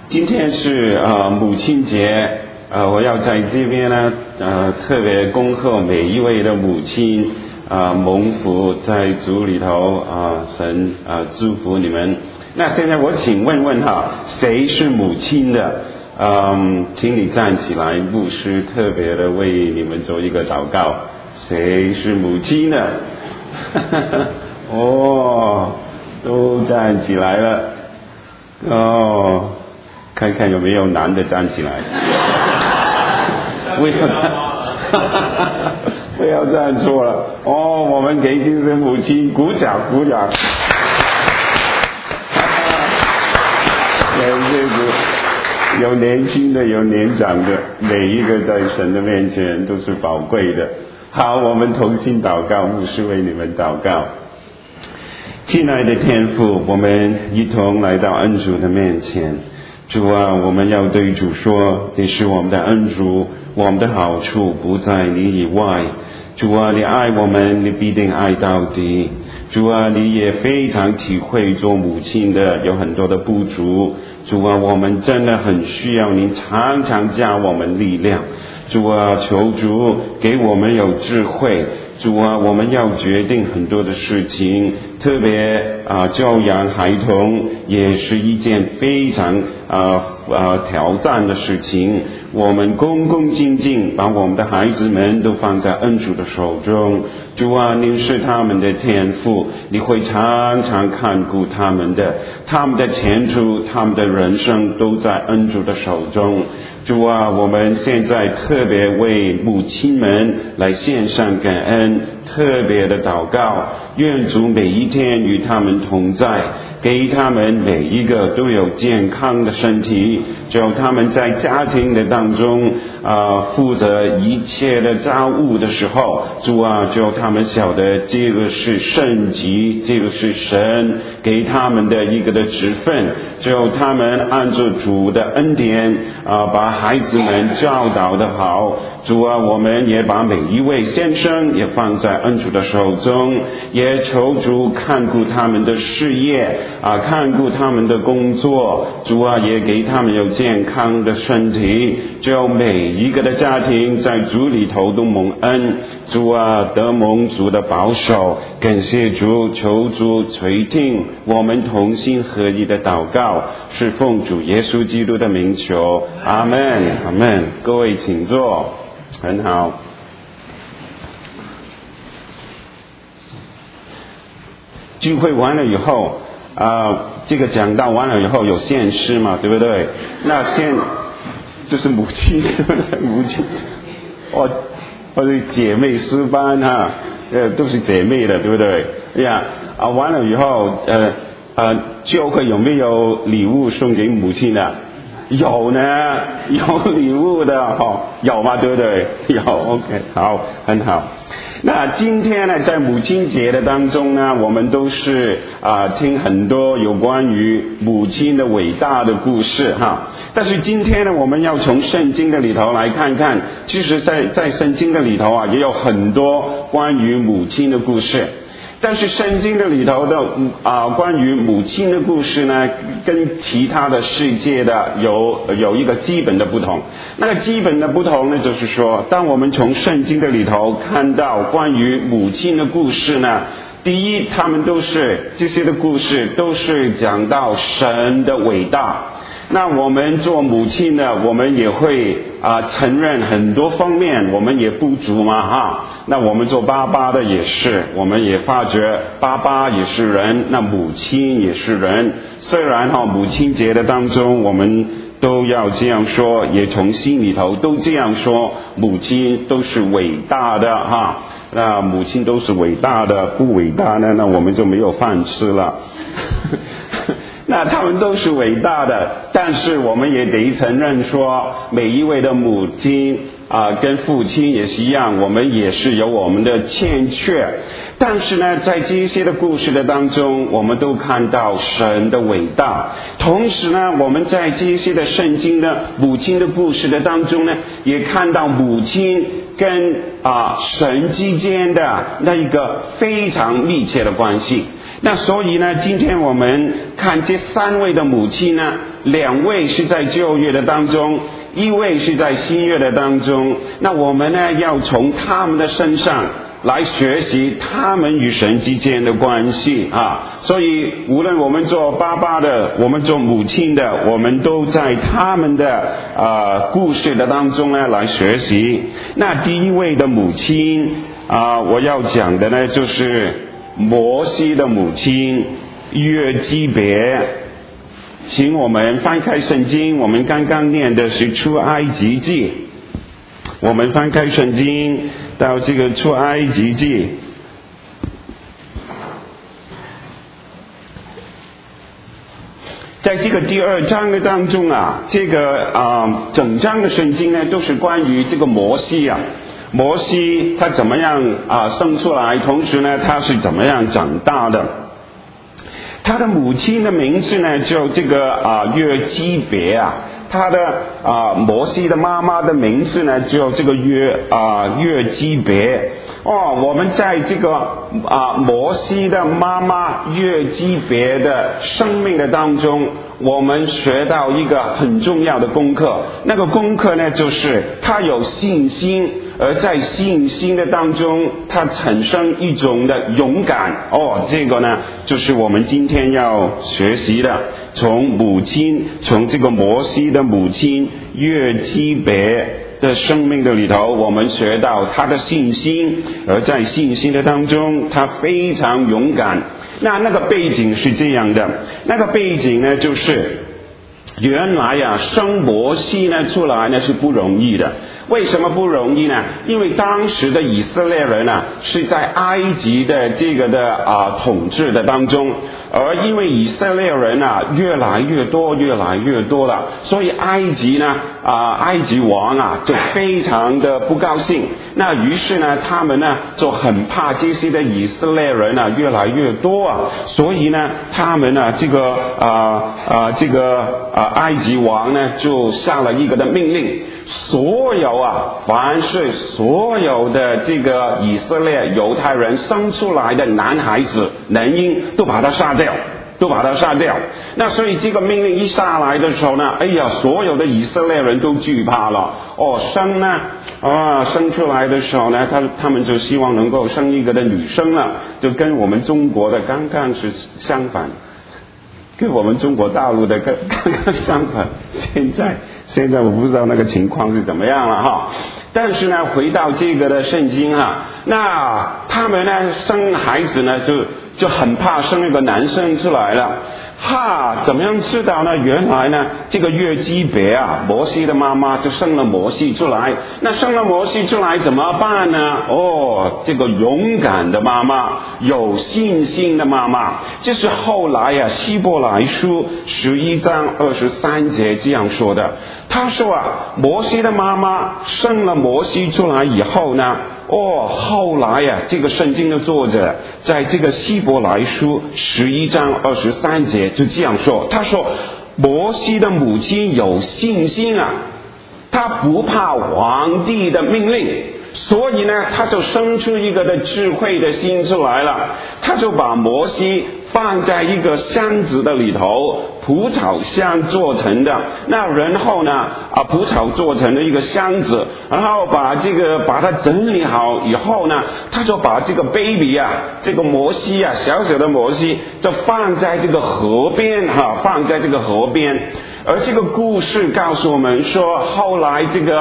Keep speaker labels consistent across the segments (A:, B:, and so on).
A: 今天是母亲节，我要在这边呢特别恭贺每一位的母亲蒙福在主里头神祝福你们。那现在我请问问谁是母亲的？请你站起来，牧师特别的为你们做一个祷告。谁是母亲的？哦，都站起来了。哦，看看有没有男的站起来。不要站错了。哦，我们给精神母亲鼓掌鼓掌。有年轻的，有年长的，每一个在神的面前都是宝贵的。好，我们同心祷告，牧师为你们祷告。亲爱的天父，我们一同来到恩主的面前。主啊，我们要对主说，你是我们的恩主，我们的好处不在你以外。主啊，你爱我们，你必定爱到底。主啊，你也非常体会做母亲的有很多的不足。主啊，我们真的很需要您常常加我们力量。主啊，求主给我们有智慧。主啊，我们要决定很多的事情，特别教养孩童也是一件非常挑战的事情。我们恭恭敬敬把我们的孩子们都放在恩主的手中。主啊，您是他们的天父，你会常常看顾他们的前途，他们的人生都在恩主的手中。主啊，我们现在特别为母亲们来献上感恩，特别的祷告，愿主每一天与他们同在，给他们每一个都有健康的身体，叫他们在家庭的当中负责一切的家务的时候，主啊，叫他们晓得这个是圣级，这个是神给他们的一个的职分，叫他们按照主的恩典把孩子们教导得好。主啊，我们也把每一位先生也放在恩主的手中，也求主看顾他们的事业看顾他们的工作。主啊，也给他们有健康的身体，叫每一个的家庭在主里头都蒙恩。主啊，得蒙主的保守。感谢主，求主垂听我们同心合一的祷告，是奉主耶稣基督的名求，阿们阿们。各位请坐。很好。聚会完了以后这个讲道完了以后有献诗嘛，对不对？那就是母亲，对不对？母亲或者姐妹诗班都是姐妹的，对不对？完了以后教会有没有礼物送给母亲的？有呢，有礼物的有吗？对不对？有 OK， 好，很好。那今天呢，在母亲节的当中呢，我们都是听很多有关于母亲的伟大的故事但是今天呢，我们要从圣经的里头来看看，其实在圣经的里头也有很多关于母亲的故事。但是圣经的里头的关于母亲的故事呢，跟其他的世界的有一个基本的不同。那个基本的不同呢，就是说，当我们从圣经的里头看到关于母亲的故事呢，第一，这些的故事都是讲到神的伟大。那我们做母亲的，我们也会承认很多方面我们也不足嘛那我们做爸爸的也是，我们也发觉爸爸也是人，那母亲也是人。虽然母亲节的当中我们都要这样说，也从心里头都这样说，母亲都是伟大的那母亲都是伟大的，不伟大呢，那我们就没有饭吃了那他们都是伟大的，但是我们也得承认说，每一位的母亲跟父亲也是一样，我们也是有我们的欠缺。但是呢，在这些的故事的当中，我们都看到神的伟大。同时呢，我们在这些的圣经的母亲的故事的当中呢，也看到母亲跟神之间的那一个非常密切的关系。 那所以呢，今天我们看这3位的母亲呢，2位是在旧约的当中，1位是在新约的当中。那我们呢，要从他们的身上来学习他们与神之间的关系啊。所以无论我们做爸爸的，我们做母亲的，我们都在他们的故事的当中呢来学习。那第1位的母亲我要讲的呢，就是摩西的母亲约基别。请我们翻开圣经，我们刚刚念的是出埃及记，我们翻开圣经到这个出埃及记，在这个第2章的当中这个整章的圣经呢都是关于这个摩西摩西他怎么样生出来，同时呢他是怎么样长大的。他的母亲的名字呢就这个约基别他的摩西的妈妈的名字呢就这个约基别。我们在这个摩西的妈妈约基别的生命的当中，我们学到一个很重要的功课。那个功课呢，就是他有信心，而在信心的当中，他产生一种的勇敢。这个呢，就是我们今天要学习的。从这个摩西的母亲约基别的生命的里头，我们学到他的信心，而在信心的当中，他非常勇敢。那个背景是这样的，那个背景呢，就是原来生摩西呢出来呢是不容易的。为什么不容易呢？因为当时的以色列人是在埃及的这个的统治的当中，而因为以色列人越来越多了，所以埃及王就非常的不高兴。那于是呢，他们呢就很怕这些的以色列人越来越多所以呢，他们呢这个埃及王呢就下了一个的命令，凡是所有的这个以色列犹太人生出来的男孩子男婴都把他杀掉。那所以这个命令一下来的时候呢，所有的以色列人都惧怕了。生出来的时候呢，他们就希望能够生一个的女生了，就跟我们中国的刚刚是相反，跟我们中国大陆的刚刚相反。现在我不知道那个情况是怎么样了但是呢，回到这个的圣经那他们呢生孩子呢就很怕生一个男生出来了。怎么样知道呢？原来呢，这个约基别摩西的妈妈就生了摩西出来。那生了摩西出来怎么办呢？这个勇敢的妈妈，有信心的妈妈，就是后来希伯来书11章23节这样说的。他说摩西的妈妈生了摩西出来以后呢，后来这个圣经的作者在这个希伯来书11章23节就这样说，他说摩西的母亲有信心他不怕皇帝的命令，所以呢，他就生出一个的智慧的心出来了。他就把摩西放在一个箱子的里头，蒲草箱做成的。那然后呢，蒲草做成的一个箱子，然后把它整理好以后呢，他就把这个 baby 这个摩西小小的摩西就放在这个河边而这个故事告诉我们说，后来这个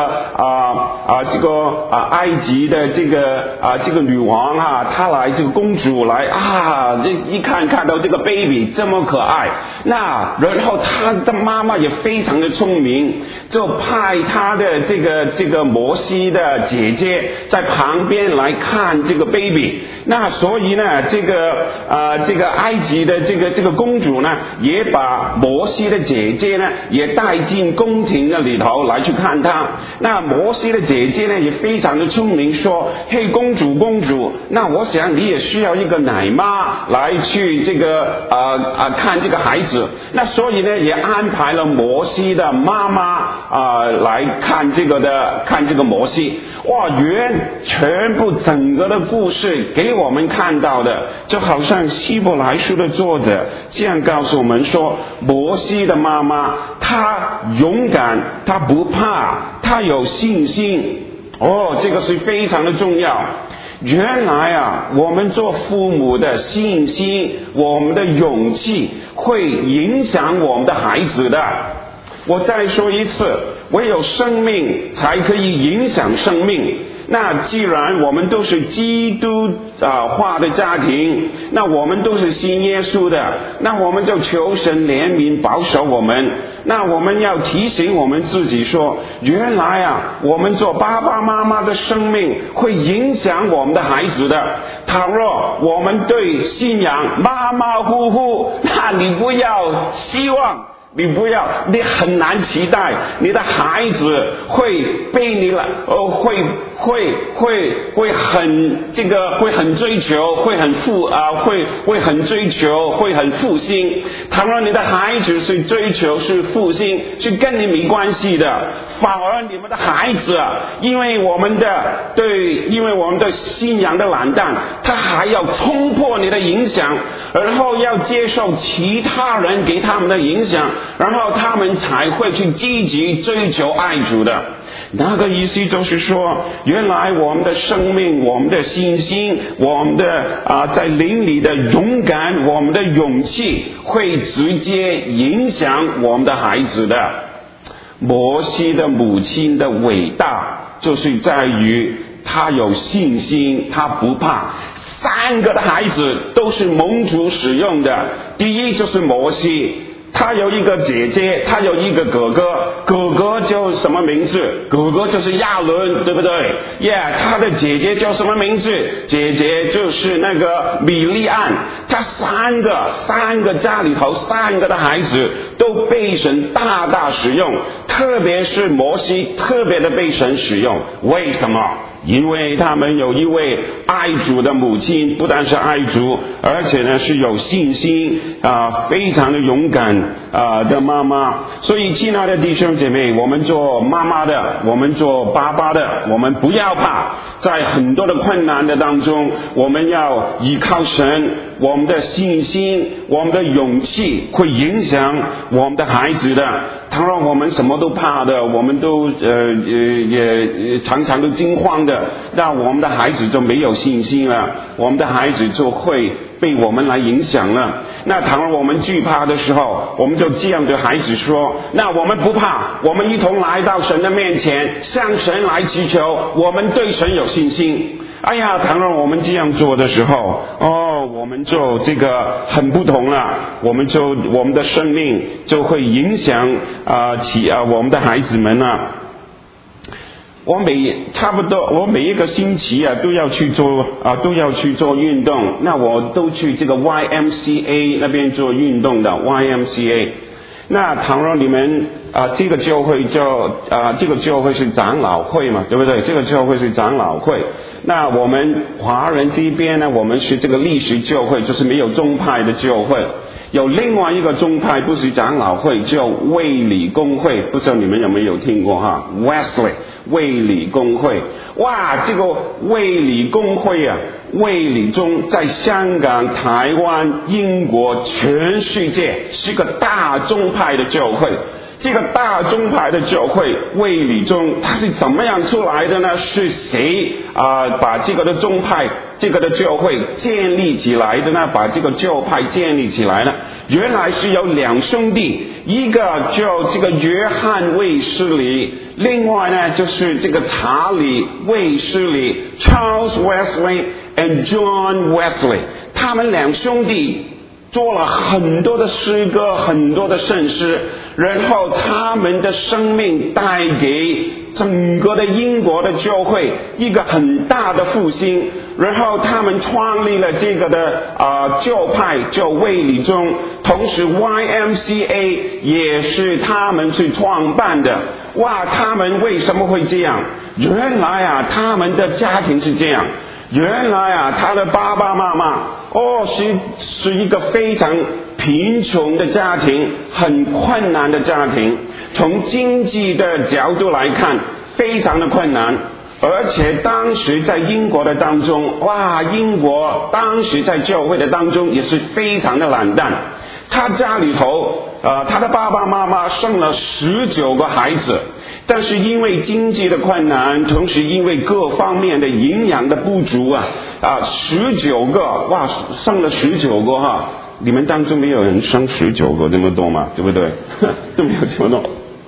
A: 埃及的这个女王她来这个公主来一看到这个 baby 这么可爱，那然后她的妈妈也非常的聪明，就派她的这个摩西的姐姐在旁边来看这个 baby。那所以呢，这个埃及的这个公主呢，也把摩西的姐姐呢也带进宫廷的里头来去看他。那摩西的姐姐呢也非常的聪明，说：“嘿，公主，那我想你也需要一个奶妈来去看这个孩子。”那所以呢，也安排了摩西的妈妈来看这个摩西。哇，全部整个的故事给我们看到的，就好像希伯来书的作者这样告诉我们说，摩西的妈妈她勇敢，她不怕，她有信心。这个是非常的重要。原来我们做父母的信心，我们的勇气会影响我们的孩子的。我再说一次，唯有生命才可以影响生命。那既然我们都是基督化的家庭，那我们都是信耶稣的，那我们就求神怜悯保守我们。那我们要提醒我们自己说，原来我们做爸爸妈妈的生命会影响我们的孩子的。倘若我们对信仰马马虎虎，那你不要希望，你很难期待你的孩子会被你会很追求，会很追求，会很复兴。倘若你的孩子是追求是复兴，是跟你没关系的，反而你们的孩子因为我们的信仰的懒淡，他还要冲破你的影响，然后要接受其他人给他们的影响，然后他们才会去积极追求爱主的。那个意思就是说，原来我们的生命，我们的信心，我们的在灵里的勇敢，我们的勇气会直接影响我们的孩子的。摩西的母亲的伟大就是在于他有信心，他不怕。3个的孩子都是蒙主使用的。第一就是摩西，他有一个姐姐，他有一个哥哥，哥哥叫什么名字？哥哥就是亚伦，对不对？他的姐姐叫什么名字？姐姐就是那个米利暗。他三个家里头3个的孩子都被神大大使用，特别是摩西特别的被神使用。为什么？因为他们有一位爱主的母亲，不但是爱主，而且呢是有信心非常的勇敢的妈妈。所以亲爱的弟兄姐妹，我们做妈妈的，我们做爸爸的，我们不要怕，在很多的困难的当中，我们要依靠神，我们的信心，我们的勇气会影响我们的孩子的。倘若我们什么都怕的，我们都也常常都惊慌的，那我们的孩子就没有信心了，我们的孩子就会被我们来影响了。那倘若我们惧怕的时候，我们就这样对孩子说，那我们不怕，我们一同来到神的面前，向神来祈求，我们对神有信心。倘若我们这样做的时候，我们就这个很不同了，我们的生命就会影响我们的孩子们了。我每一个星期都要去做运动，那我都去这个 YMCA 那边做运动的 YMCA。那倘若你们这个教会是长老会嘛，对不对？这个教会是长老会。那我们华人这边呢，我们是这个历史教会，就是没有宗派的教会。有另外一个宗派，不是长老会，叫卫理公会，不知道你们有没有听过Wesley 卫理公会。这个卫理公会卫理中在香港、台湾、英国、全世界是个大宗派的教会。这个大宗派的教会卫理中，它是怎么样出来的呢？是谁把这个的宗派、这个的教会建立起来的呢？把这个教派建立起来呢？原来是有2兄弟，一个叫这个约翰卫斯理，另外呢就是这个查理卫斯理 Charles Wesley and John Wesley。 他们2兄弟做了很多的诗歌，很多的圣诗，然后他们的生命带给整个的英国的教会一个很大的复兴。然后他们创立了这个的教派叫卫理中，同时 YMCA 也是他们去创办的。他们为什么会这样？原来他们的家庭是这样。原来他的爸爸妈妈是一个非常贫穷的家庭，很困难的家庭，从经济的角度来看非常的困难。而且当时在英国的当中，英国当时在教会的当中也是非常的懒淡。他家里头他的爸爸妈妈生了19个孩子，但是因为经济的困难，同时因为各方面的营养的不足19个，生了19个你们当中没有人生19个这么多嘛，对不对？都没有这么多。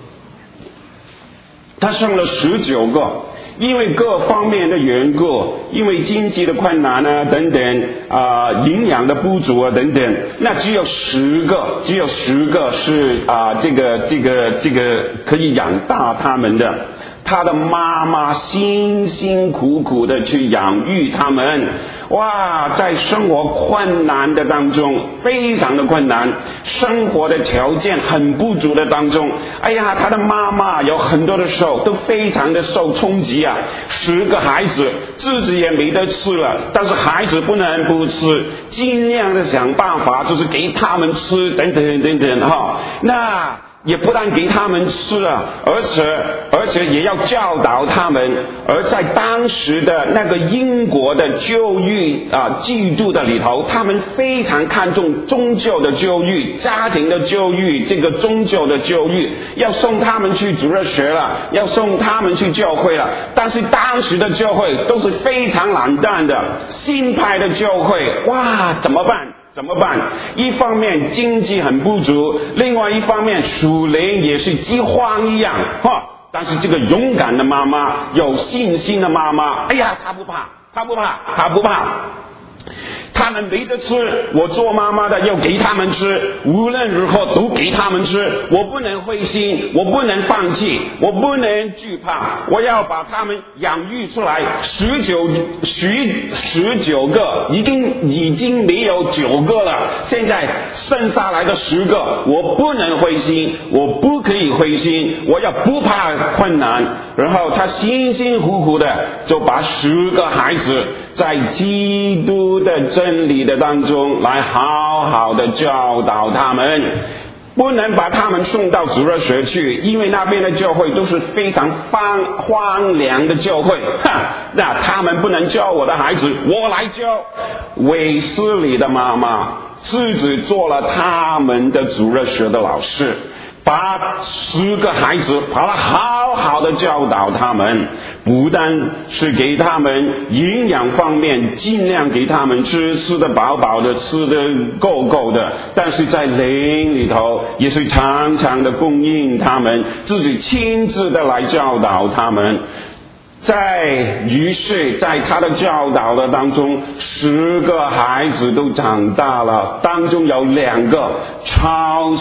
A: 他生了19个，因为各方面的缘故，因为经济的困难等等营养的不足等等，那只有10个是这个可以养大他们的。他的妈妈辛辛苦苦的去养育他们，在生活困难的当中，非常的困难，生活的条件很不足的当中，他的妈妈有很多的时候都非常的受冲击10个孩子自己也没得吃了，但是孩子不能不吃，尽量的想办法就是给他们吃等等等等那也不但给他们吃了，而且也要教导他们。而在当时的那个英国的教育制度的里头，他们非常看重宗教的教育、家庭的教育，这个宗教的教育要送他们去主日学了，要送他们去教会了。但是当时的教会都是非常懒淡的，新派的教会怎么办？一方面经济很不足，另外一方面属灵也是饥荒一样但是这个勇敢的妈妈，有信心的妈妈，她不怕。他们没得吃，我做妈妈的要给他们吃，无论如何都给他们吃。我不能灰心，我不能放弃，我不能惧怕，我要把他们养育出来。19个已经没有9个了，现在剩下来的10个，我不能灰心，我不可以灰心，我要不怕困难。然后他辛辛苦苦的就把10个孩子在基督的真理的当中来好好的教导他们，不能把他们送到主日学去，因为那边的教会都是非常荒凉的教会那他们不能教我的孩子，我来教。韦斯理的妈妈自己做了他们的主日学的老师，把10个孩子把他好好的教导他们，不但是给他们营养方面尽量给他们吃得饱饱的，吃得够够的，但是在灵里头也是常常的供应他们，自己亲自的来教导他们。于是在他的教导的当中，10个孩子都长大了，当中有2个 Charles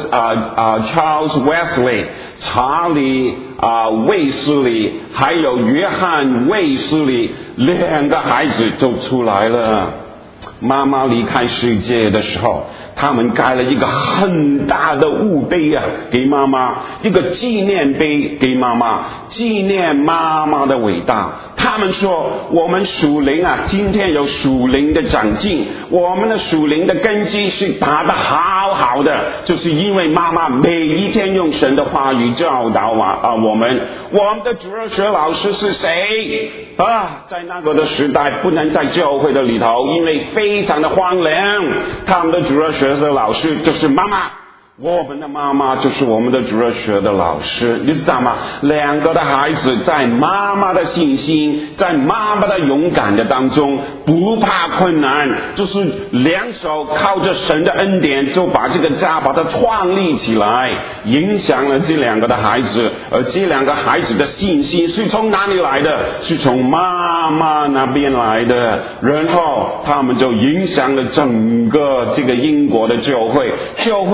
A: Wesley 查理卫斯理，还有约翰卫斯理，2个孩子就出来了。妈妈离开世界的时候，他们盖了一个很大的墓碑给妈妈，一个纪念碑给妈妈，纪念妈妈的伟大。他们说我们属灵今天有属灵的长进，我们的属灵的根基是打得好好的，就是因为妈妈每一天用神的话语教导我们的主日学老师是谁在那个的时代不能在教会的里头，因为非常的荒凉，他们的主日学的老师就是妈妈，我们的妈妈就是我们的主日学的老师，你知道吗？2个的孩子在妈妈的信心，在妈妈的勇敢的当中，不怕困难，就是2手靠着神的恩典就把这个家把它创立起来，影响了这2个的孩子。而这2个孩子的信心是从哪里来的？是从妈妈那边来的，然后他们就影响了整个这个英国的教会不负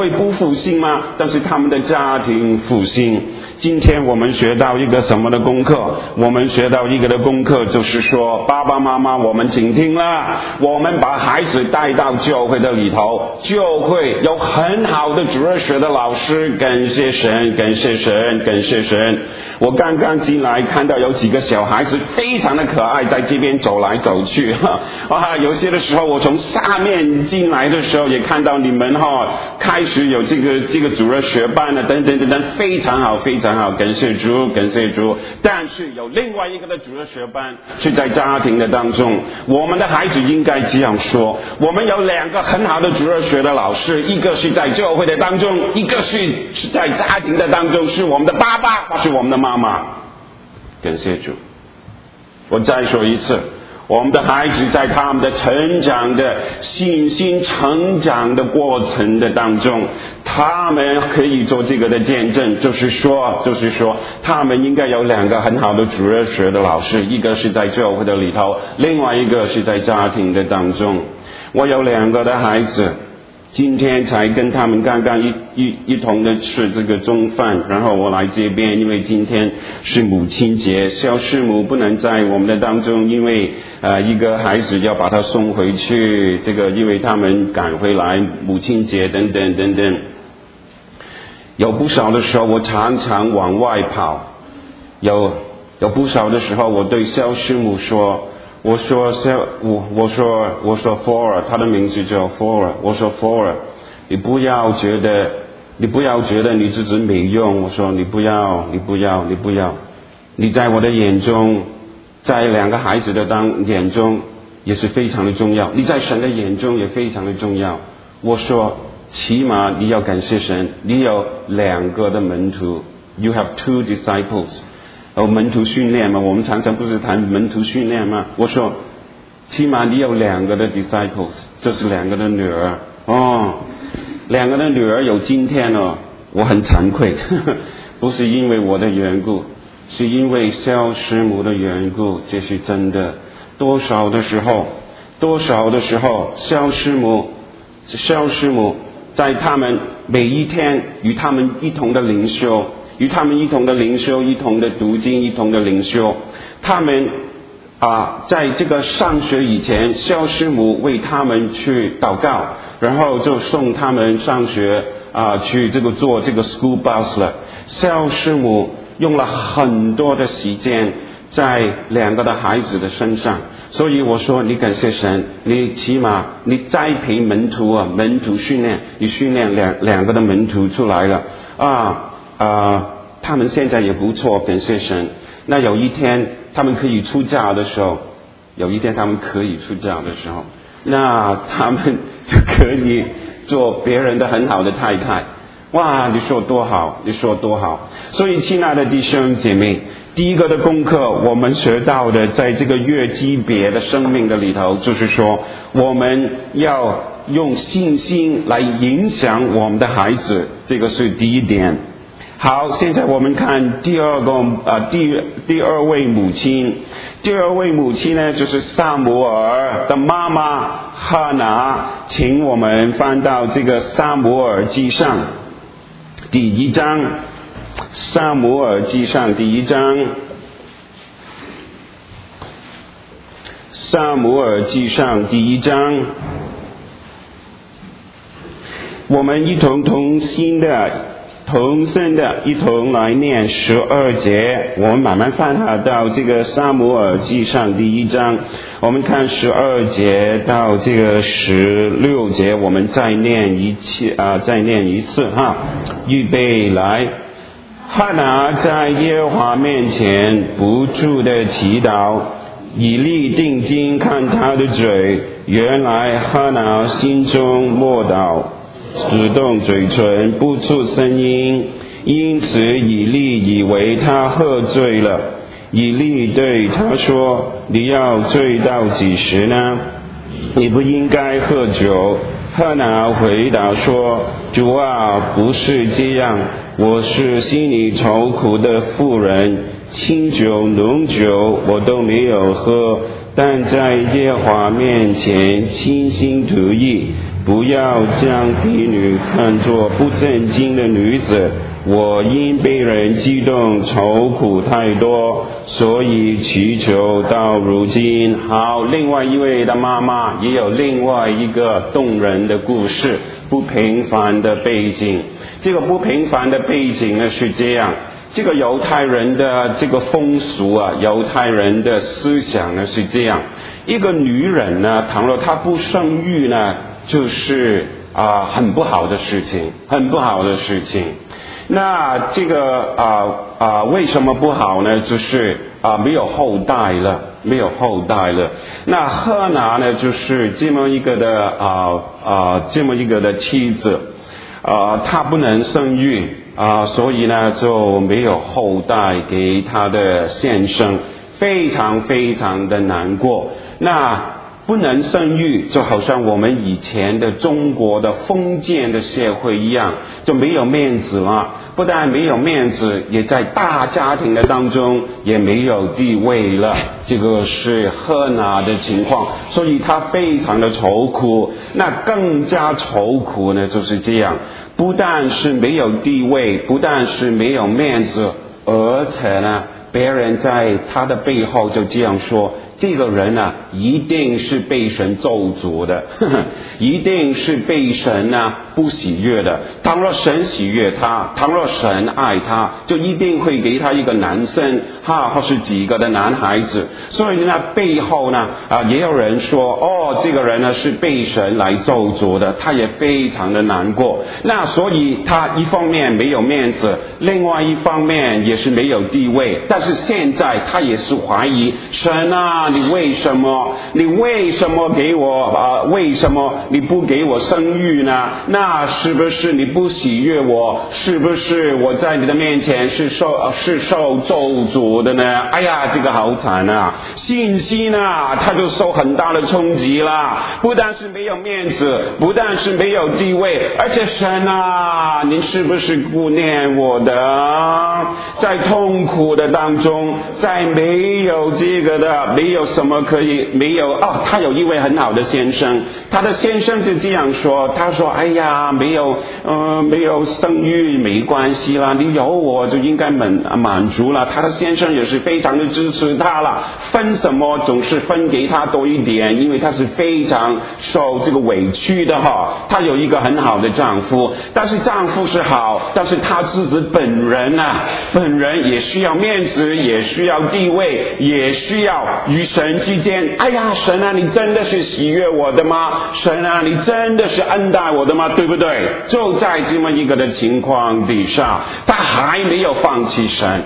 A: 复兴吗？但是他们的家庭复兴。今天我们学到一个什么的功课？我们学到一个的功课就是说，爸爸妈妈我们请听了，我们把孩子带到教会的里头，就会有很好的主日学的老师，感谢神，感谢神，感谢神。我刚刚进来看到有几个小孩子非常的可爱，在这边走来走去有些的时候我从下面进来的时候也看到你们开始有这个主日学班了，等等等等，非常好，非常好，感谢主，感谢主。但是有另外一个的主日学班是在家庭的当中，我们的孩子应该这样说，我们有2个很好的主日学的老师，一个是在教会的当中，一个是在家庭的当中，是我们的爸爸或是我们的妈妈。感谢主。我再说一次，我们的孩子在他们的成长的信心成长的过程的当中，他们可以做这个的见证，就是说他们应该有2个很好的主日学的老师，一个是在教会的里头，另外一个是在家庭的当中。我有2个的孩子，今天才跟他们刚刚一同的吃这个中饭，然后我来这边，因为今天是母亲节，小师母不能在我们的当中，因为一个孩子要把他送回去，这个因为他们赶回来母亲节等等等等。有不少的时候我常常往外跑，有不少的时候我对小师母说，我说 Flora， 他的名字叫 Flora， 我说 Flora， 你不要觉得你自己没用，我说你不要，你在我的眼中，在2个孩子的眼中也是非常的重要，你在神的眼中也非常的重要。我说起码你要感谢神，你有2个的门徒， You have 2 disciples。门徒训练嘛，我们常常不是谈门徒训练吗？我说起码你有2个的 disciples， 这是2个的女儿2个的女儿有今天我很惭愧不是因为我的缘故，是因为小师母的缘故，这是真的。多少的时候小师母在他们每一天与他们一同的灵修，一同的读经，一同的灵修。他们在这个上学以前，小师母为他们去祷告，然后就送他们上学去坐这个 school bus 了。小师母用了很多的时间在2个的孩子的身上，所以我说你感谢神，你起码你栽培门徒训练，你训练两个的门徒出来了他们现在也不错，感谢神。那有一天他们可以出嫁的时候，那他们就可以做别人的很好的太太。哇，你说多好！所以亲爱的弟兄姐妹，第一个的功课我们学到的，在这个越级别的生命的里头，就是说我们要用信心来影响我们的孩子，这个是第一点。好，现在我们看第二位母亲。第2位母亲呢，就是撒母耳的妈妈哈拿。请我们翻到这个撒母耳记上第1章，撒母耳记上第1章，撒母耳记上第1章，我们一同同声的一同来念12节，我们慢慢翻到这个撒母耳记上第1章，我们看12节到这个16节，我们再念一次预备来。哈拿在耶和华面前不住的祈祷，以利定睛看他的嘴，原来哈拿心中默祷，只动嘴唇不出声音，因此以利以为他喝醉了。以利对他说，你要醉到几时呢？你不应该喝酒。哈拿回答说，主啊，不是这样，我是心里愁苦的妇人，清酒浓酒我都没有喝，但在耶和华面前倾心吐意， 不要将婢女看作不正经的女子。我因被人激动，愁苦太多，所以祈求到如今。好，另外一位的妈妈也有另外一个动人的故事，不平凡的背景。这个不平凡的背景呢是这样，这个犹太人的这个风俗啊，犹太人的思想呢是这样，一个女人呢，倘若她不生育呢，就是很不好的事情，很不好的事情。那这个为什么不好呢？就是没有后代了，没有后代了。那赫拿呢，就是这么一个的妻子，她不能生育所以呢就没有后代给她的先生，非常非常的难过。那不能生育，就好像我们以前的中国的封建的社会一样，就没有面子了。不但没有面子，也在大家庭的当中也没有地位了。这个是赫拿的情况，所以他非常的愁苦。那更加愁苦呢，就是这样，不但是没有地位，不但是没有面子，而且呢，别人在他的背后就这样说，这个人啊，一定是被神咒诅的，一定是被神不喜悦的。倘若神喜悦他，倘若神爱他，就一定会给他一个男生或是几个的男孩子。所以呢，背后呢也有人说，这个人呢是被神来咒诅的，他也非常的难过。那所以他一方面没有面子，另外一方面也是没有地位。但是现在他也是怀疑神啊，你为什么给我为什么你不给我生育呢？那是不是你不喜悦我？是不是我在你的面前是受咒诅的呢？哎呀，这个好惨啊！信心他就受很大的冲击了。不但是没有面子，不但是没有地位，而且神啊，你是不是顾念我的？在痛苦的当中，在没有这个的，没有什么可以没有他有一位很好的先生，他的先生就这样说，他说哎呀，没有生育没关系啦，你有我就应该满足了。他的先生也是非常的支持他了，分什么总是分给他多一点，因为他是非常受这个委屈的他有一个很好的丈夫，但是丈夫是好，但是他自己本人也需要面子，也需要地位，也需要与神之间，哎呀，神啊，你真的是喜悦我的吗？神啊，你真的是恩待我的吗？对不对？就在这么一个的情况底下，他还没有放弃神，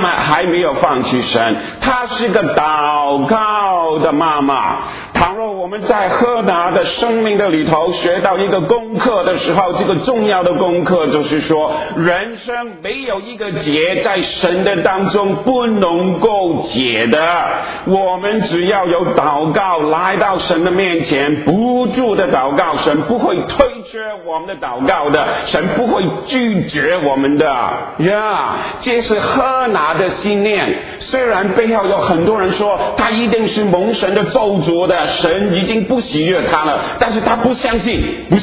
A: 他是个祷告的妈妈。倘若我们在赫拿的生命的里头学到一个功课的时候，这个重要的功课就是说，人生没有一个结在神的当中不能够解的。我们只要有祷告来到神的面前，不住的祷告，神不会推却我们的祷告的，神不会拒绝我们的这是赫拿的信念。虽然背后有很多人说他一定是蒙神的咒诅的，神已经不喜悦他了，但是他不相信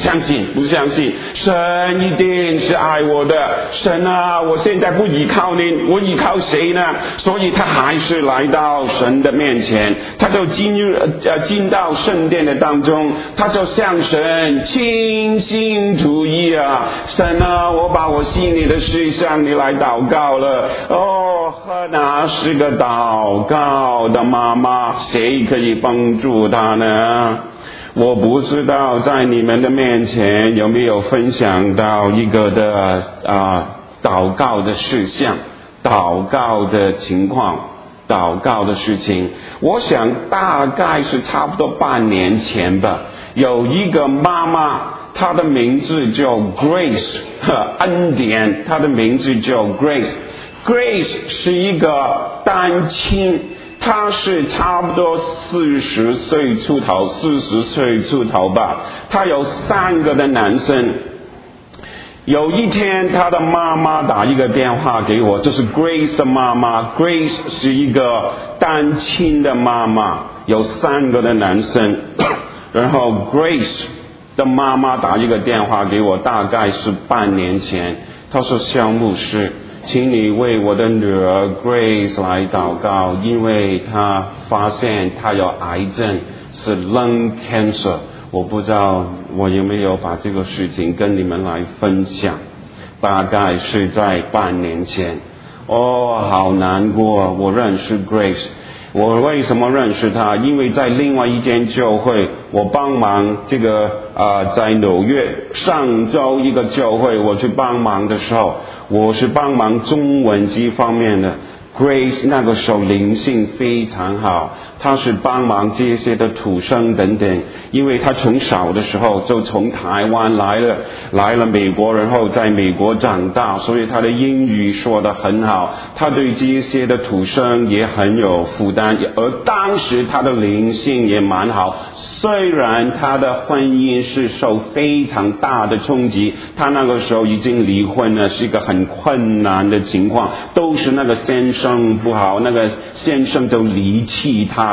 A: 神一定是爱我的。神啊，我现在不依靠你，我依靠谁呢？所以他还是来到神的面前，他就进到圣殿的当中，他就向神倾心吐意神啊，我把我心里的事向你来祷告了。赫拿是个祷告的妈妈，谁可以帮助他呢？我不知道在你们的面前有没有分享到一个的祷告的事项，祷告的情况，祷告的事情。我想大概是差不多半年前吧，有一个妈妈，她的名字叫 Grace 恩典，她的名字叫 Grace 是一个单亲，他是差不多40岁出头吧，他有3个的男生。有一天他的妈妈打一个电话给我，这是 Grace 的妈妈。 Grace 是一个单亲的妈妈，有3个的男生。然后 Grace 的妈妈打一个电话给我，大概是半年前，她说肖牧师，请你为我的女儿 Grace 来祷告，因为她发现她有癌症，是 lung cancer。我不知道我有没有把这个事情跟你们来分享，大概是在半年前。好难过。我认识 Grace， 我为什么认识她？因为在另外一间教会，我帮忙这个在纽约上周一个教会我去帮忙的时候，我是帮忙中文这方面的。Grace 那个时候灵性非常好，她是帮忙这些的土生等等，因为她从小的时候就从台湾来了美国，然后在美国长大，所以她的英语说得很好，她对这些的土生也很有负担，而当时她的灵性也蛮好，虽然她的婚姻是受非常大的冲击，她那个时候已经离婚了，是一个很困难的情况，都是那个先生不好，那个先生就离弃她，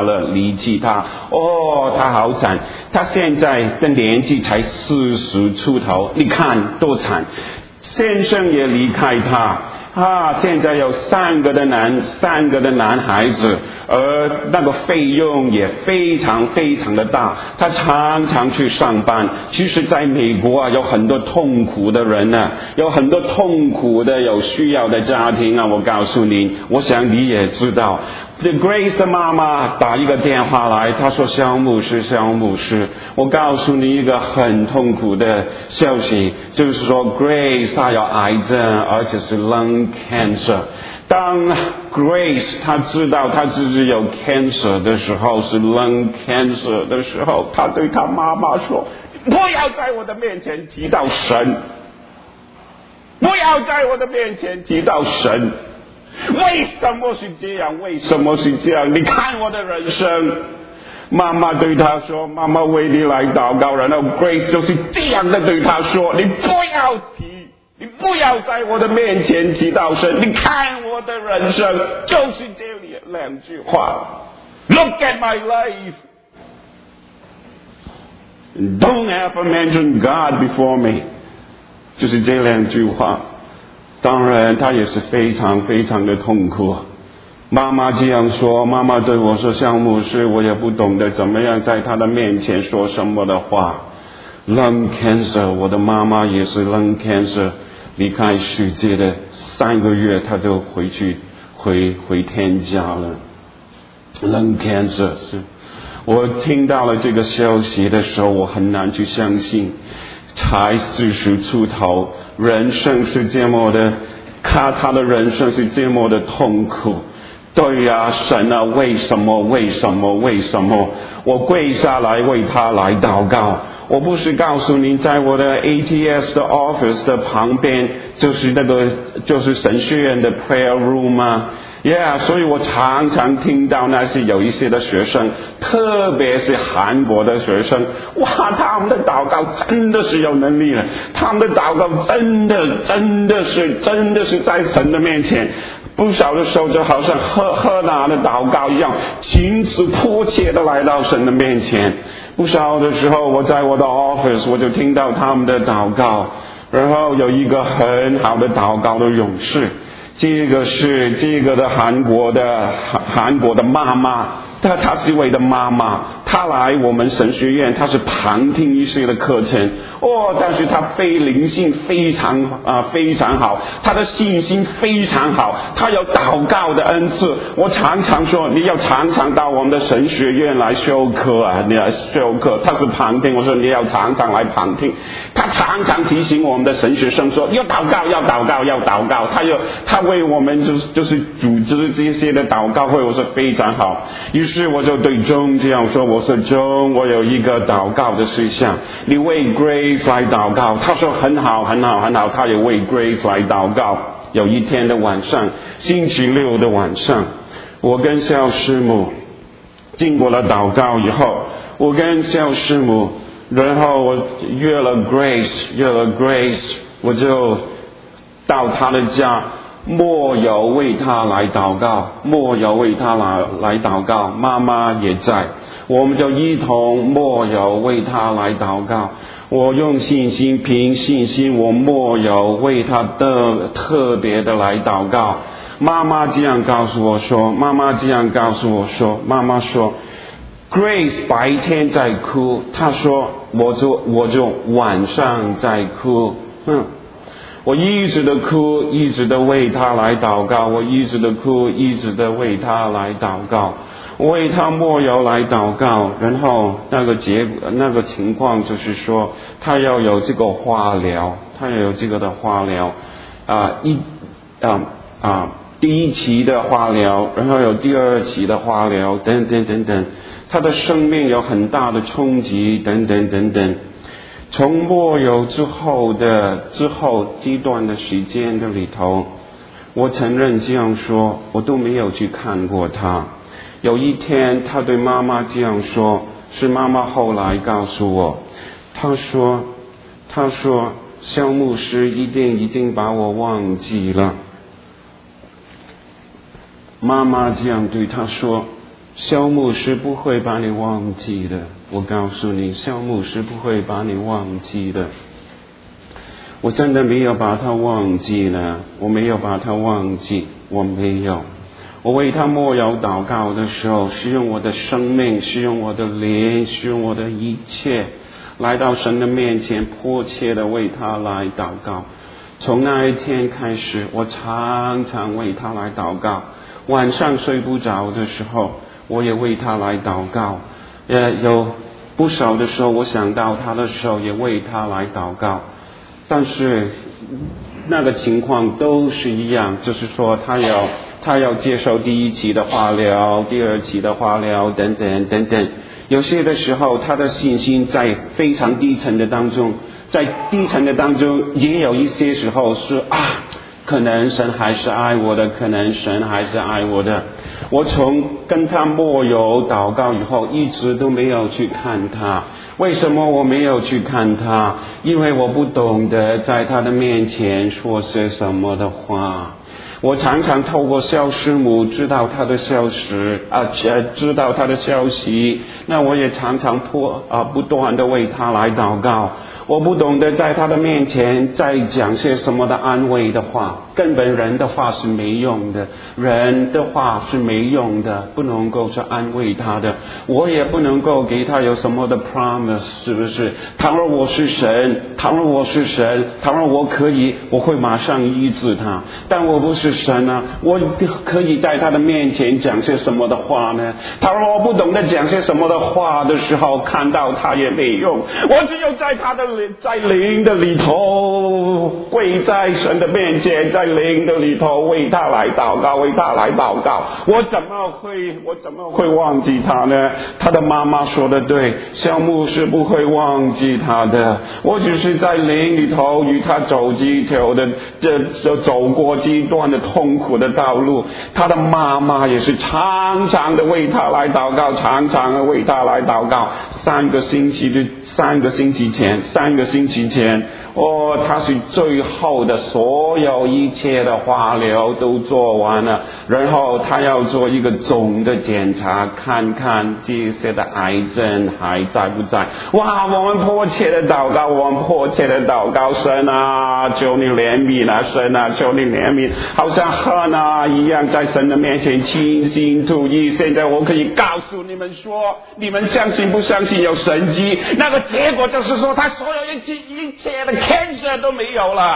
A: 她好惨，她现在的年纪才40出头，你看多惨，先生也离开她现在有三个的男孩子，而那个费用也非常非常的大，他常常去上班。其实在美国有很多痛苦的人有很多痛苦的有需要的家庭我告诉你，我想你也知道。The Grace 的妈妈打一个电话来，她说肖牧师，我告诉你一个很痛苦的消息，就是说 Grace 她有癌症，而且是 lung cancer。当 Grace 她知道她自己有 cancer 的时候，是 lung cancer 的时候，她对她妈妈说，不要在我的面前提到神，不要在我的面前提到神，为什么是这样？你看我的人生。妈妈对他说，妈妈为你来祷告，然后 Grace 就是这样的对他说，你不要在我的面前提到神，你看我的人生，就是这两句话。Look at my life. Don't ever mention God before me. 就是这两句话。当然他也是非常非常的痛苦。妈妈这样说，妈妈对我说，肖牧师，我也不懂得怎么样在他的面前说什么的话。Lung cancer， 我的妈妈也是 lung cancer， 离开世界的3个月她就回天家了。Lung cancer， 我听到了这个消息的时候，我很难去相信，才40出头，人生是这么的，他的人生是这么的痛苦。对呀，神啊，为什么？我跪下来为他来祷告。我不是告诉你，在我的 ATS 的 office 的旁边，就是神学院的 prayer room 吗？Yeah， 所以我常常听到那些有一些的学生，特别是韩国的学生，哇，他们的祷告真的是有能力了，他们的祷告真的是在神的面前。不少的时候就好像赫拿的祷告一样，情词迫切的来到神的面前。不少的时候我在我的 office 我就听到他们的祷告，然后有一个很好的祷告的勇士，这个的韩国的妈妈，她是一位的妈妈，她来我们神学院，她是旁听一些的课程但是她灵性非常好，她的信心非常好，她有祷告的恩赐。我常常说，你要常常到我们的神学院来修课你来修课。她是旁听，我说你要常常来旁听。她常常提醒我们的神学生说，要祷告。她为我们就是组织这些的祷告会，我说非常好。于是我就对钟这样说，我说钟，我有一个祷告的事项，你为 Grace 来祷告。他说很好，他也为 Grace 来祷告。有一天的晚上，星期六的晚上，我跟肖师母经过了祷告以后，我跟肖师母，然后我约了 Grace， 我就到他的家。 莫有为他来祷告，莫有为他来祷告。妈妈也在，我们就一同莫有为他来祷告。我用信心，凭信心，我莫有为他的特别的来祷告。妈妈这样告诉我说，妈妈说 Grace 白天在哭，她说我就晚上在哭。我一直的哭，一直的为他来祷告，我一直的哭，一直的为他来祷告，我为他莫有来祷告。然后那个情况就是说，他要有这个化疗，第一期的化疗，然后有第二期的化疗，等等，他的生命有很大的冲击，等等。从末有之后这段的时间的里头，我承认这样说，我都没有去看过他。有一天他对妈妈这样说，是妈妈后来告诉我，他说肖牧师已经把我忘记了。妈妈这样对他说，肖牧师不会把你忘记的，我告诉你，肖牧师不会把你忘记的。我真的没有把他忘记呢，我没有把他忘记，我没有。我为他莫有祷告的时候，是用我的生命，是用我的灵，是用我的一切，来到神的面前，迫切的为他来祷告。从那一天开始，我常常为他来祷告。晚上睡不着的时候，我也为他来祷告。有不少的时候，我想到他的时候，也为他来祷告。但是那个情况都是一样，就是说他要接受第一期的化疗，第二期的化疗，等等。有些的时候，他的信心在非常低沉的当中，也有一些时候是可能神还是爱我的，我从跟他莫有祷告以后，一直都没有去看他。为什么我没有去看他？因为我不懂得在他的面前说些什么的话。我常常透过肖师母知道他的消息，知道他的消息，那我也常常不断的为他来祷告。我不懂得在他的面前再讲些什么的安慰的话，根本人的话是没用的，不能够去安慰他的，我也不能够给他有什么的 promise， 是不是？倘若我是神，倘若我可以，我会马上医治他，但我不是神啊，我可以在他的面前讲些什么的话呢？倘若我不懂得讲些什么的话的时候，看到他也没用，我只有在他的在灵的里头，跪在神的面前，在灵的里头为他来祷告，我怎么会忘记他呢？他的妈妈说的对，肖牧师不会忘记他的。我只是在灵里头与他走过这段的痛苦的道路。他的妈妈也是常常的为他来祷告。3个星期前，他是最后的所有一切的化疗都做完了，然后他要做一个总的检查，看看这些的癌症还在不在。我们迫切的祷告，神啊，求你怜悯啊，神啊，求你怜悯，好像哈拿一样在神的面前倾心吐意。现在我可以告诉你们说，你们相信不相信有神迹？那个结果就是说，他所有一切的 cancer 都没有了。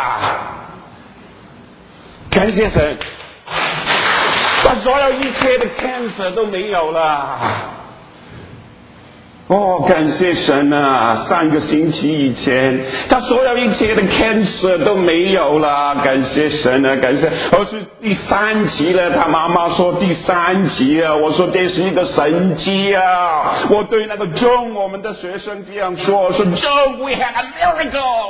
A: 感谢神，他所有一切的 cancer 都没有了。感谢神啊！3个星期以前，他所有一切的 cancer 都没有了，感谢神啊！是第3期了，他妈妈说第3期啊，我说这是一个神迹啊！我对那个John我们的学生这样说，John we had a miracle。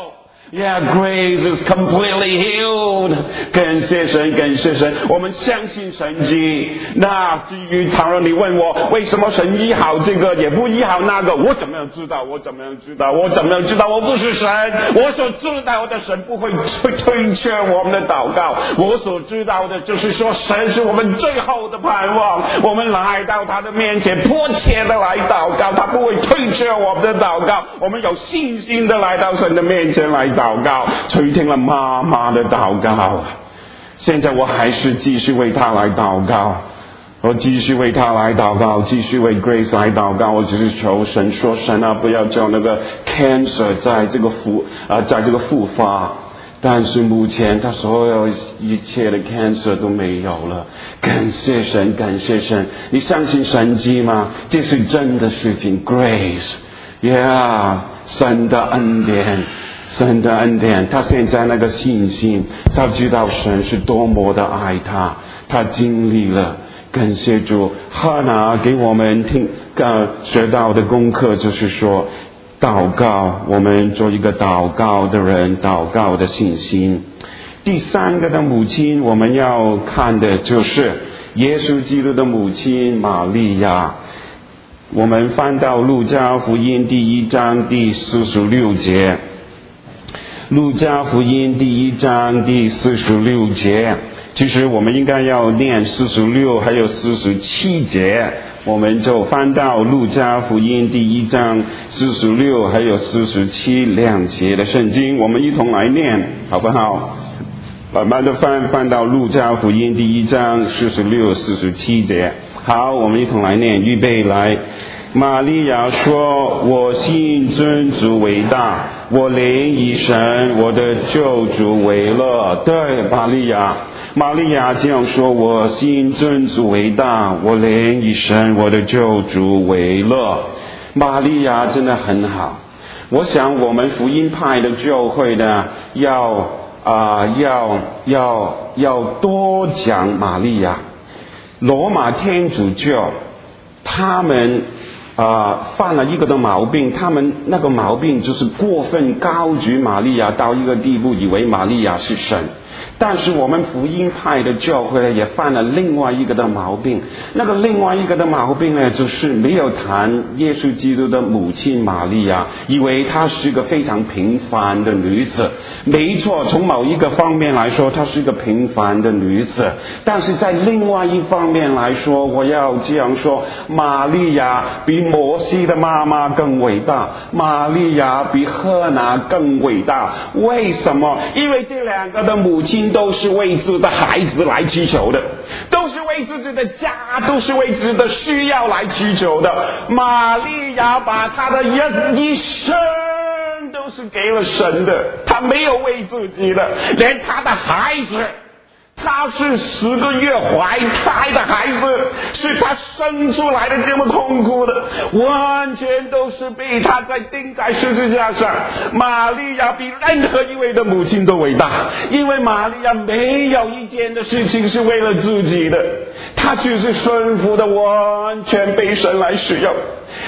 A: Yeah, grace is completely healed. 感谢神，感谢神，我们相信神迹。那至于倘若你问我为什么神医好这个也不医好那个，我怎么样知道？我怎么样知道？我不是神，我所知道的神不会推却我们的祷告。我所知道的就是说，神是我们最后的盼望。我们来到他的面前，迫切的来祷告，他不会推却我们的祷告。我们有信心的来到神的面前来祷告，垂听了妈妈的祷告。现在我还是继续为他来祷告，我继续为他来祷告，继续为 Grace 来祷告。我只是求神说，神啊，不要叫那个 cancer 在这个复发。但是目前他所有一切的 cancer 都没有了。感谢神，感谢神。你相信神迹吗？这是真的事情。 Grace Yeah， 神的恩典，神的恩典。他现在那个信心，他知道神是多么的爱他，他经历了。感谢主。哈拿给我们学到的功课就是说，祷告，我们做一个祷告的人，祷告的信心。第三个的母亲，我们要看的就是耶稣基督的母亲玛利亚。我们翻到路加福音第1章第46节，路加福音第1章第46节，其实我们应该要念46还有47节，我们就翻到路加福音第1章46还有47两节的圣经，我们一同来念好不好？慢慢的翻到路加福音第1章46、47节。好，我们一同来念，预备来。玛利亚说，我信尊主为大，我灵以神我的救主为乐。对，玛利亚这样说，我信尊主为大，我灵以神我的救主为乐。玛利亚真的很好。我想我们福音派的教会呢，要多讲玛利亚。罗马天主教他们犯了一个的毛病，他们那个毛病就是过分高举玛利亚到一个地步，以为玛利亚是神。但是我们福音派的教会呢，也犯了另外一个的毛病。那个另外一个的毛病呢，就是没有谈耶稣基督的母亲玛利亚，以为她是个非常平凡的女子。没错，从某一个方面来说，她是个平凡的女子。但是在另外一方面来说，我要这样说，玛利亚比摩西的妈妈更伟大，玛利亚比赫拿更伟大。为什么？因为这两个的母亲都是为自己的孩子来祈求的，都是为自己的家，都是为自己的需要来祈求的。玛利亚把她的一生都是给了神的，她没有为自己的，连她的孩子，她是10个月怀胎的孩子，是她生出来的这么痛苦的，完全都是被她钉在十字架上。玛利亚比任何一位的母亲都伟大，因为玛利亚没有一件的事情是为了自己的，她就是顺服的，完全被神来使用。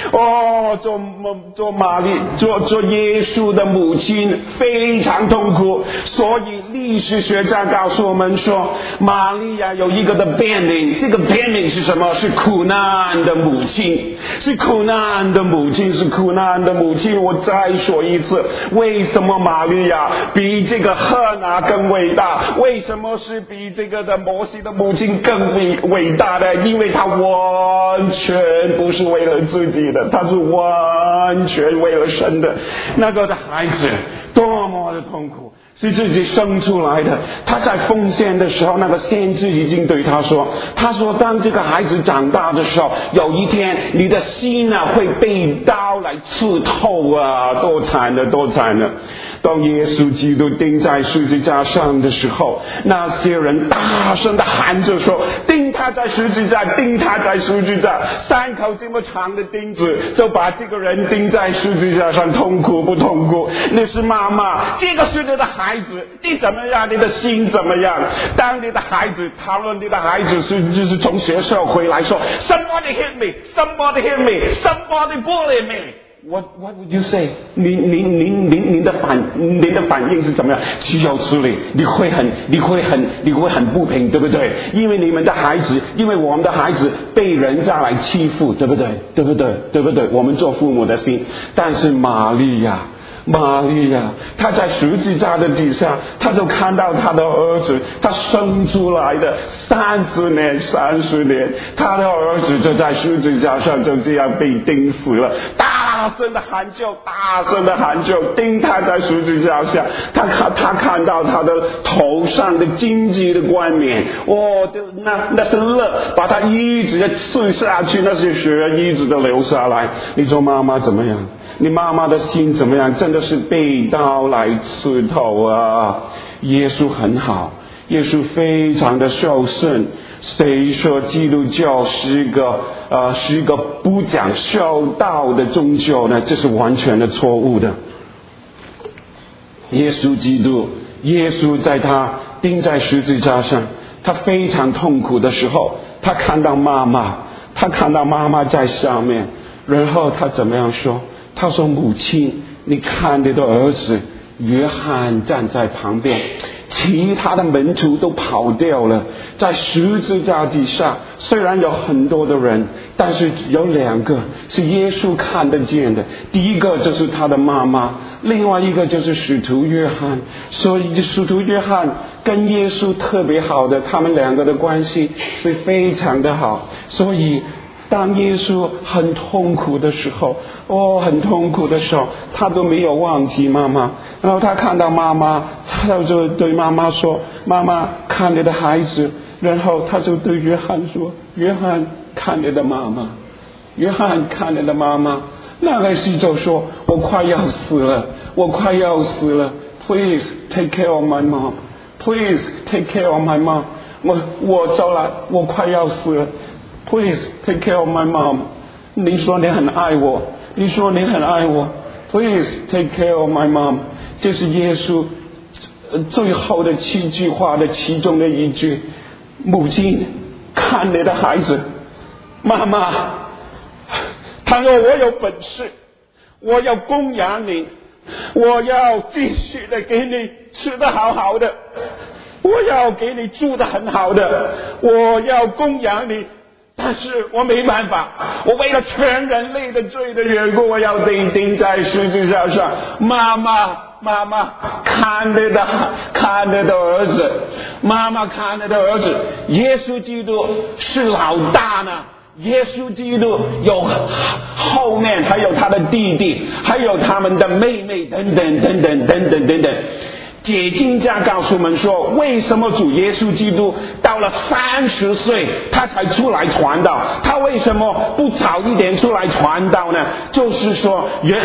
A: 做耶稣的母亲非常痛苦，所以历史学家告诉我们说，玛利亚有一个的别名，这个别名是什么？是苦难的母亲，是苦难的母亲，是苦难的母亲。我再说一次，为什么玛利亚比这个赫拿更伟大？为什么是比这个的摩西的母亲更伟大的？因为她完全不是为了自己的，他是完全为了神的。那个的孩子多么的痛苦，是自己生出来的。他在奉献的时候，那个先知已经对他说，当这个孩子长大的时候，有一天你的心会被刀来刺透啊，多惨的，多惨的。当耶稣基督钉在十字架上的时候，那些人大声的喊着说，钉他在十字架，钉他在十字架，3口这么长的钉子就把这个人钉在十字架上，痛苦不痛苦？那是妈妈，这个是你的孩子，你怎么样，你的心怎么样？当你的孩子，讨论你的孩子就是从学校回来说 Somebody hit me, somebody hit me, somebody bully me， What would you say？ 您的反应是怎么样？岂有此理！你会很不平，对不对？因为你们的孩子，因为我们的孩子被人家来欺负，对不对？对不对？我们做父母的心，但是玛利亚，她在十字架的底下，她就看到她的儿子，他生出来的30年，她的儿子就在十字架上就这样被钉死了，大声的喊救，钉他在十字架下，他看到他的头上的荆棘的冠冕，那是乐，把他一直的刺下去，那些血一直的流下来。你说妈妈怎么样？你妈妈的心怎么样？真的是被刀来刺透啊！耶稣很好，耶稣非常的孝顺。谁说基督教是一个不讲孝道的宗教呢？这是完全的错误的。耶稣基督，耶稣在他钉在十字架上，他非常痛苦的时候，他看到妈妈在下面，然后他怎么样说？他说：“母亲，你看你的儿子。”约翰站在旁边，其他的门徒都跑掉了。在十字架底下，虽然有很多的人，但是有2个是耶稣看得见的。第一个就是他的妈妈，另外一个就是使徒约翰。所以使徒约翰跟耶稣特别好的，他们2个的关系是非常的好。所以当耶稣很痛苦的时候，他都没有忘记妈妈。然后他看到妈妈，他就对妈妈说：“妈妈，看你的孩子。”然后他就对约翰说：“约翰，看你的妈妈。”约翰看你的妈妈。那个时就说：“我快要死了。Please take care of my mom. Please take care of my mom. 我走了，我快要死了。Please take care of my mom. 你说你很爱我。Please take care of my mom. 这是耶稣最后的7句话的其中的一句。母亲，看你的孩子。妈妈，倘若我有本事，我要供养你，我要继续的给你吃得好好的，我要给你住得很好的，我要供养你。但是我没办法，我为了全人类的罪的缘故，我要被钉在十字架上。妈妈，看你的儿子。妈妈看你的儿子。耶稣基督是老大呢。耶稣基督有后面还有他的弟弟，还有他们的妹妹等等。解经家告诉我们说，为什么主耶稣基督到了30岁他才出来传道？他为什么不早一点出来传道呢？就是说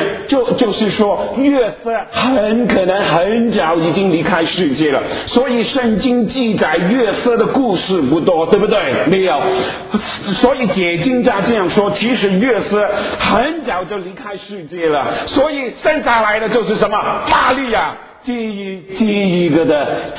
A: 约瑟很可能很早已经离开世界了，所以圣经记载约瑟的故事不多，对不对？没有。所以解经家这样说，其实约瑟很早就离开世界了，所以生下来的就是什么？玛利亚。第一个的，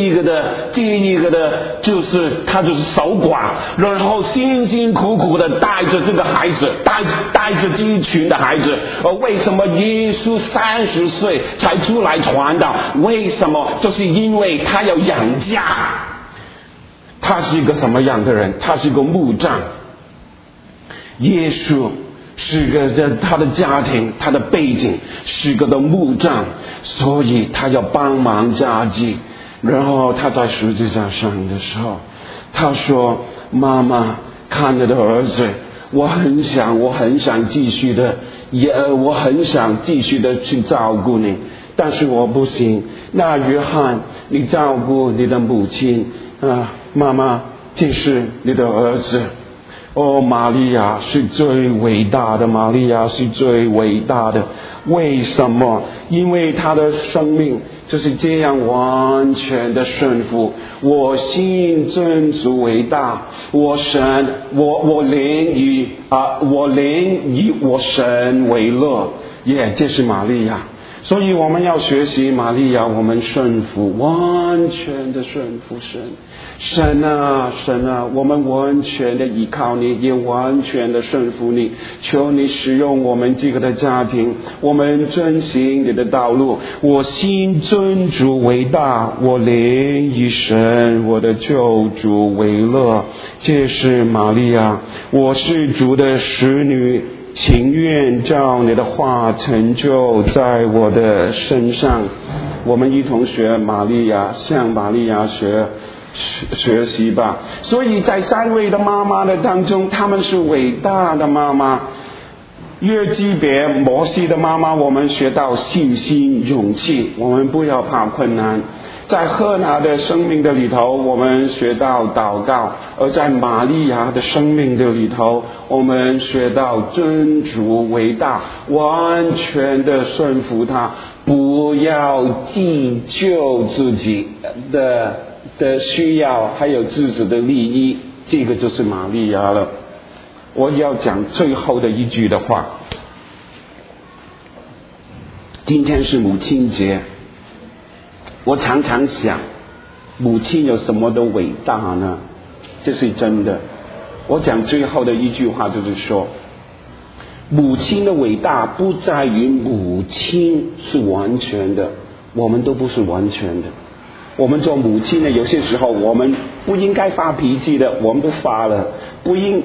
A: 就是他就是守寡，然后辛辛苦苦的带着这个孩子，带着这一群的孩子。为什么耶稣30岁才出来传道？为什么？就是因为他要养家。他是一个什么样的人？他是一个木匠。耶稣是个他的家庭，他的背景是个的木匠，所以他要帮忙家计。然后他在十字架上的时候，他说：“妈妈，看你的儿子，我很想继续的，我很想继续的去照顾你，但是我不行。那约翰，你照顾你的母亲妈妈，这是你的儿子。”玛利亚是最伟大的，玛利亚是最伟大的。为什么？因为她的生命就是这样完全的顺服。我信尊主为大，我灵以我神为乐。这是玛利亚。 所以我们要学习玛利亚，我们顺服，完全的顺服神。神啊，神啊，我们完全的依靠你，也完全的顺服你。求你使用我们这个的家庭，我们遵行你的道路。我心尊主为大，我灵以神我的救主为乐。这是玛利亚，我是主的使女，情愿照你的话成就在我的身上。我们一同学玛利亚，向玛利亚学习吧。所以在三位的妈妈的当中，她们是伟大的妈妈。约基别摩西的妈妈，我们学到信心勇气，我们不要怕困难。在赫拿的生命的里头，我们学到祷告；而在玛利亚的生命的里头，我们学到尊主为大，完全的顺服他，不要计就自己的需要，还有自己的利益。这个就是玛利亚了。我要讲最后的一句的话。今天是母亲节，我常常想，母亲有什么的伟大呢？这是真的。我讲最后的一句话就是说，母亲的伟大不在于母亲是完全的，我们都不是完全的。我们做母亲的，有些时候我们不应该发脾气的，我们都发了；不应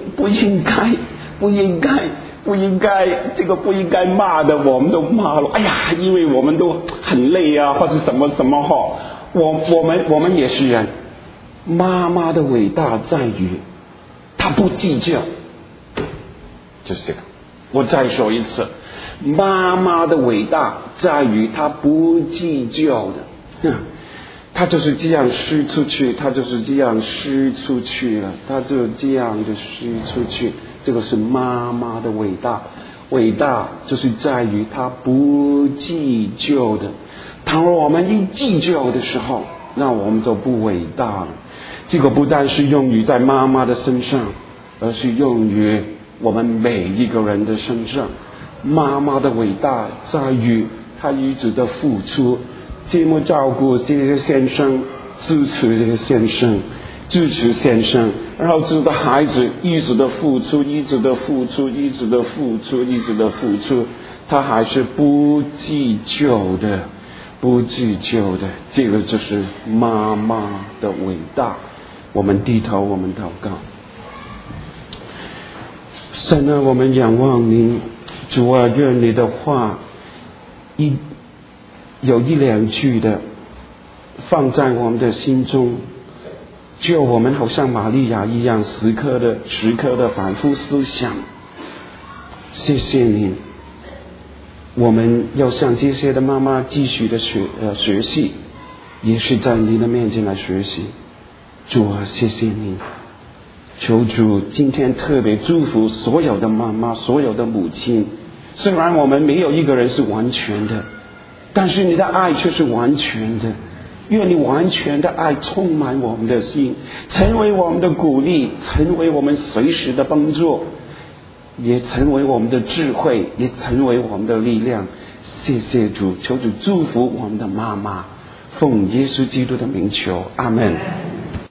A: 该这个不应该骂的，我们都骂了。哎呀，因为我们都很累啊，或者什么什么哈。我们也是人。妈妈的伟大在于，她不计较，就是这个。我再说一次，妈妈的伟大在于她不计较的。他就是这样施出去，他就是这样施出去了，他就这样的施出去。这个是妈妈的伟大，伟大就是在于他不计较的。倘若我们一计较的时候，那我们就不伟大了。这个不但是用于在妈妈的身上，而是用于我们每一个人的身上。妈妈的伟大在于她一直的付出，这么照顾这些先生，支持这些先生，支持先生，然后这个孩子一直的付出，他还是不计较的，这个就是妈妈的伟大。我们低头，我们祷告。神啊，我们仰望您，主啊，愿你的话有一两句的放在我们的心中，就我们好像玛利亚一样，时刻的反复思想。谢谢你，我们要向这些的妈妈继续的学习，也是在你的面前来学习。主啊，谢谢你，求主今天特别祝福所有的妈妈，所有的母亲。虽然我们没有一个人是完全的，但是你的爱却是完全的。愿你完全的爱充满我们的心，成为我们的鼓励，成为我们随时的帮助，也成为我们的智慧，也成为我们的力量。谢谢主，求主祝福我们的妈妈，奉耶稣基督的名求，阿们。